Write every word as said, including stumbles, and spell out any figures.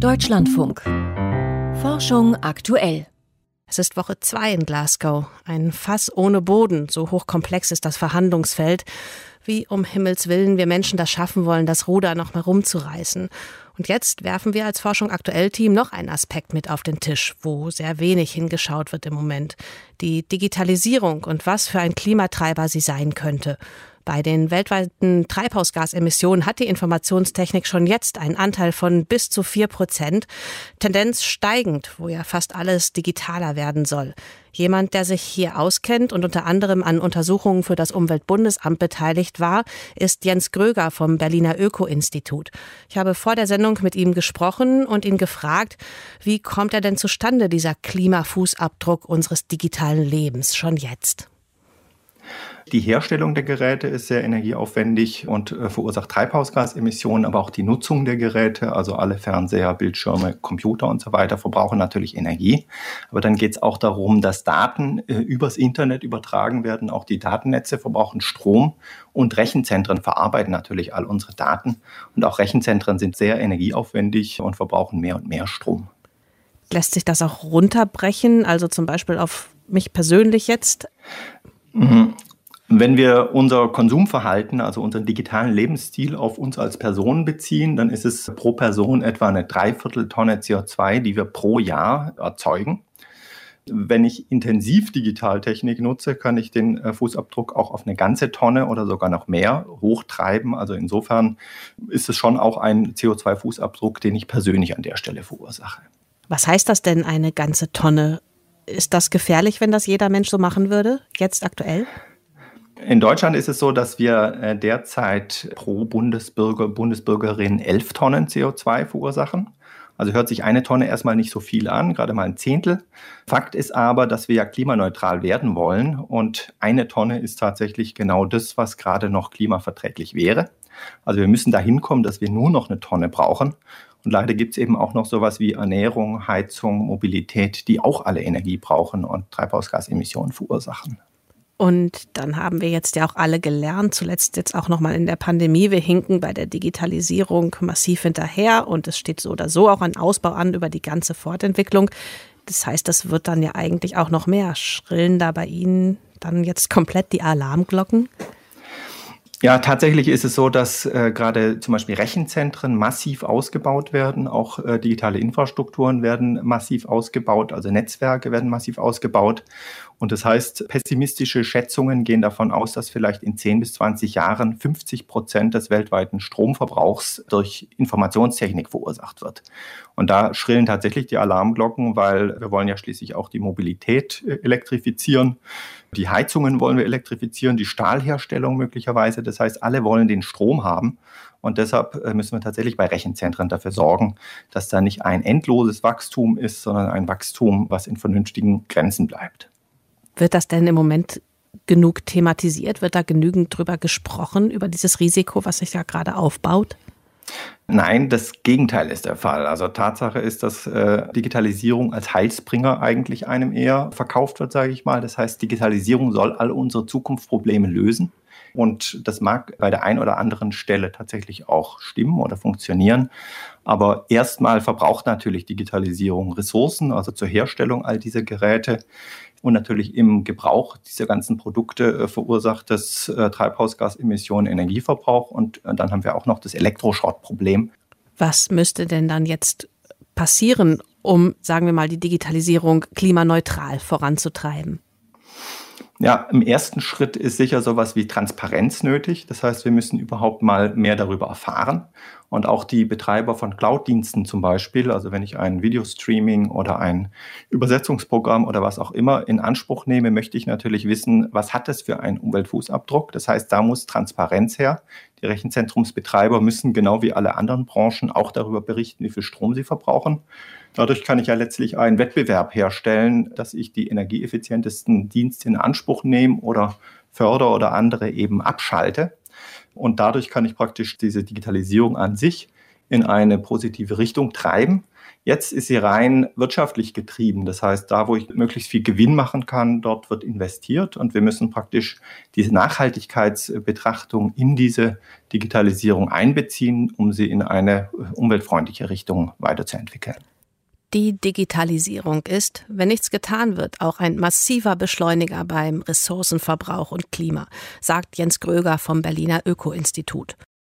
Deutschlandfunk. Forschung aktuell. Es ist Woche zwei in Glasgow. Ein Fass ohne Boden, so hochkomplex ist das Verhandlungsfeld. Wie um Himmels Willen wir Menschen das schaffen wollen, das Ruder noch mal rumzureißen. Und jetzt werfen wir als Forschung aktuell Team noch einen Aspekt mit auf den Tisch, wo sehr wenig hingeschaut wird im Moment. Die Digitalisierung und was für ein Klimatreiber sie sein könnte. Bei den weltweiten Treibhausgasemissionen hat die Informationstechnik schon jetzt einen Anteil von bis zu vier Prozent. Tendenz steigend, wo ja fast alles digitaler werden soll. Jemand, der sich hier auskennt und unter anderem an Untersuchungen für das Umweltbundesamt beteiligt war, ist Jens Gröger vom Berliner Öko-Institut. Ich habe vor der Sendung mit ihm gesprochen und ihn gefragt, wie kommt er denn zustande, dieser Klimafußabdruck unseres digitalen Lebens schon jetzt? Die Herstellung der Geräte ist sehr energieaufwendig und äh, verursacht Treibhausgasemissionen, aber auch die Nutzung der Geräte, also alle Fernseher, Bildschirme, Computer und so weiter, verbrauchen natürlich Energie. Aber dann geht es auch darum, dass Daten äh, übers Internet übertragen werden. Auch die Datennetze verbrauchen Strom und Rechenzentren verarbeiten natürlich all unsere Daten. Und auch Rechenzentren sind sehr energieaufwendig und verbrauchen mehr und mehr Strom. Lässt sich das auch runterbrechen, also zum Beispiel auf mich persönlich jetzt? Mhm. Wenn wir unser Konsumverhalten, also unseren digitalen Lebensstil auf uns als Person beziehen, dann ist es pro Person etwa eine Dreivierteltonne C O zwei, die wir pro Jahr erzeugen. Wenn ich intensiv Digitaltechnik nutze, kann ich den Fußabdruck auch auf eine ganze Tonne oder sogar noch mehr hochtreiben. Also insofern ist es schon auch ein C O zwei Fußabdruck, den ich persönlich an der Stelle verursache. Was heißt das denn, eine ganze Tonne? Ist das gefährlich, wenn das jeder Mensch so machen würde, jetzt aktuell? In Deutschland ist es so, dass wir derzeit pro Bundesbürger, Bundesbürgerin elf Tonnen C O zwei verursachen. Also hört sich eine Tonne erstmal nicht so viel an, gerade mal ein Zehntel. Fakt ist aber, dass wir ja klimaneutral werden wollen und eine Tonne ist tatsächlich genau das, was gerade noch klimaverträglich wäre. Also wir müssen dahin kommen, dass wir nur noch eine Tonne brauchen. Und leider gibt es eben auch noch sowas wie Ernährung, Heizung, Mobilität, die auch alle Energie brauchen und Treibhausgasemissionen verursachen. Und dann haben wir jetzt ja auch alle gelernt, zuletzt jetzt auch nochmal in der Pandemie, wir hinken bei der Digitalisierung massiv hinterher und es steht so oder so auch ein Ausbau an über die ganze Fortentwicklung. Das heißt, das wird dann ja eigentlich auch noch mehr. Schrillen da bei Ihnen dann jetzt komplett die Alarmglocken? Ja, tatsächlich ist es so, dass äh, gerade zum Beispiel Rechenzentren massiv ausgebaut werden, auch äh, digitale Infrastrukturen werden massiv ausgebaut, also Netzwerke werden massiv ausgebaut. Und das heißt, pessimistische Schätzungen gehen davon aus, dass vielleicht in zehn bis zwanzig Jahren fünfzig Prozent des weltweiten Stromverbrauchs durch Informationstechnik verursacht wird. Und da schrillen tatsächlich die Alarmglocken, weil wir wollen ja schließlich auch die Mobilität äh, elektrifizieren. Die Heizungen wollen wir elektrifizieren, die Stahlherstellung möglicherweise. Das heißt, alle wollen den Strom haben. Und deshalb müssen wir tatsächlich bei Rechenzentren dafür sorgen, dass da nicht ein endloses Wachstum ist, sondern ein Wachstum, was in vernünftigen Grenzen bleibt. Wird das denn im Moment genug thematisiert? Wird da genügend drüber gesprochen, über dieses Risiko, was sich ja gerade aufbaut? Nein, das Gegenteil ist der Fall. Also Tatsache ist, dass äh, Digitalisierung als Heilsbringer eigentlich einem eher verkauft wird, sage ich mal. Das heißt, Digitalisierung soll all unsere Zukunftsprobleme lösen. Und das mag bei der einen oder anderen Stelle tatsächlich auch stimmen oder funktionieren. Aber erstmal verbraucht natürlich Digitalisierung Ressourcen, also zur Herstellung all dieser Geräte. Und natürlich im Gebrauch dieser ganzen Produkte äh, verursacht das äh, Treibhausgasemissionen, Energieverbrauch. Und äh, dann haben wir auch noch das Elektroschrottproblem. Was müsste denn dann jetzt passieren, um, sagen wir mal, die Digitalisierung klimaneutral voranzutreiben? Ja, im ersten Schritt ist sicher sowas wie Transparenz nötig. Das heißt, wir müssen überhaupt mal mehr darüber erfahren. Und auch die Betreiber von Cloud-Diensten zum Beispiel, also wenn ich ein Videostreaming oder ein Übersetzungsprogramm oder was auch immer in Anspruch nehme, möchte ich natürlich wissen, was hat das für einen Umweltfußabdruck. Das heißt, da muss Transparenz her. Die Rechenzentrumsbetreiber müssen genau wie alle anderen Branchen auch darüber berichten, wie viel Strom sie verbrauchen. Dadurch kann ich ja letztlich einen Wettbewerb herstellen, dass ich die energieeffizientesten Dienste in Anspruch nehme oder fördere oder andere eben abschalte. Und dadurch kann ich praktisch diese Digitalisierung an sich in eine positive Richtung treiben. Jetzt ist sie rein wirtschaftlich getrieben. Das heißt, da, wo ich möglichst viel Gewinn machen kann, dort wird investiert. Und wir müssen praktisch diese Nachhaltigkeitsbetrachtung in diese Digitalisierung einbeziehen, um sie in eine umweltfreundliche Richtung weiterzuentwickeln. Die Digitalisierung ist, wenn nichts getan wird, auch ein massiver Beschleuniger beim Ressourcenverbrauch und Klima, sagt Jens Gröger vom Berliner Öko-Institut.